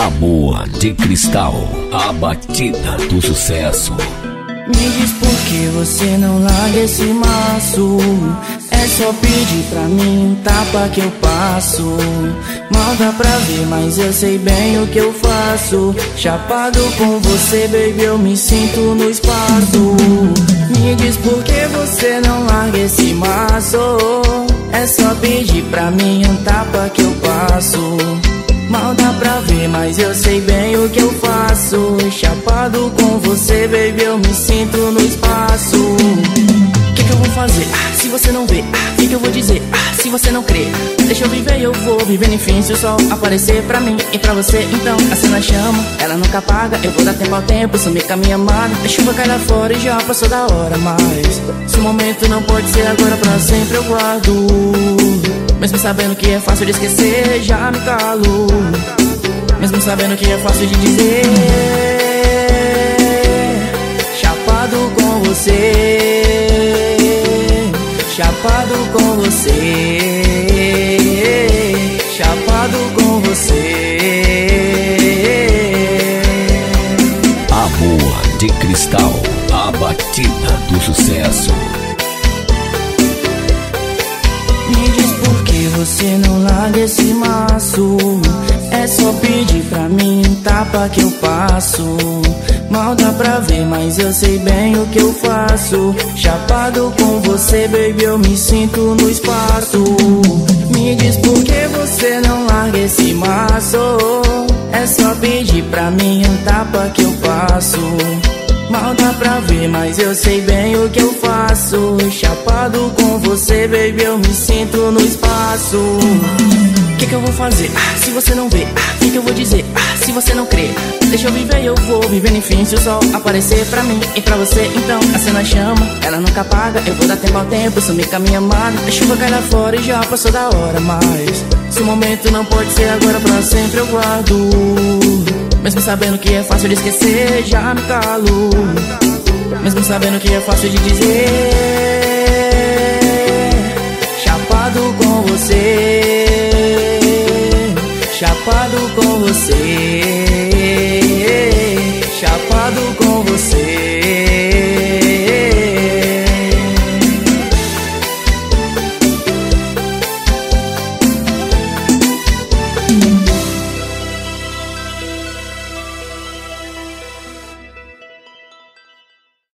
Amor de Cristal, a batida do sucesso. Me diz por que você não larga esse maço. É só pedir pra mim um tapa que eu passo. Mal dá pra ver, mas eu sei bem o que eu faço. Chapado com você, baby, eu me sinto no espaço. Me diz por que você não larga esse maço. É só pedir pra mim um tapa que eu passo. Mal dá pra ver, mas eu sei bem o que eu faço. Chapado com você, baby, eu me sinto no espaço. Que eu vou fazer? Se você não vê, que eu vou dizer? Se você não crê, deixa eu viver, eu vou vivendo, enfim. Se o sol aparecer pra mim e pra você, então a cena chama, ela nunca apaga. Eu vou dar tempo ao tempo, sumir com a minha amada. A chuva cai lá fora e já passou da hora, mas se o momento não pode ser agora, pra sempre eu guardo. Mesmo sabendo que é fácil de esquecer, já me calo. Mesmo sabendo que é fácil de dizer, chapado com você, chapado com você, chapado com você. Amor de Cristal, a batida do sucesso. Me diz por que você não larga esse maço. É só pedir pra mim um tapa que eu passo. Mal dá pra ver, mas eu sei bem o que eu faço. Chapado com você, baby, eu me sinto no espaço. Me diz por que você não larga esse maço. É só pedir pra mim um tapa que eu passo. Mal dá pra ver, mas eu sei bem o que eu faço. Chapado com você, baby, eu me sinto no espaço. Que eu vou fazer? Se você não vê, que eu vou dizer? Se você não crê, deixa eu viver, eu vou vivendo, enfim. Se o sol aparecer pra mim e pra você, então a cena chama, ela nunca apaga. Eu vou dar tempo ao tempo, sumir com a minha amada. A chuva cai lá fora e já passou da hora, mas se o momento não pode ser agora, pra sempre eu guardo. Mesmo sabendo que é fácil de esquecer, já me calo. Mesmo sabendo que é fácil de dizer, chapado com você, chapado com você,